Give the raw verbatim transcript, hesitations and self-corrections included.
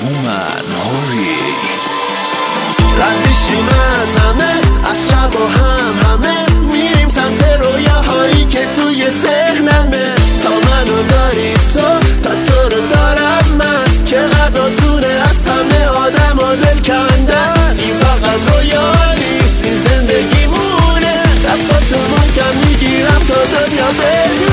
هومن هوری ردیشیم از همه، از شب و هم همه میریم سمت رویاهایی که توی ذهنمه. تا منو داری تو، تا تو رو دارم من، چقدر آسونه از همه آدم و دل کندن. این فقط رویا نیست، این زندگی مونه، دستاتو محکم میگیرم تا دنیا بگیرم.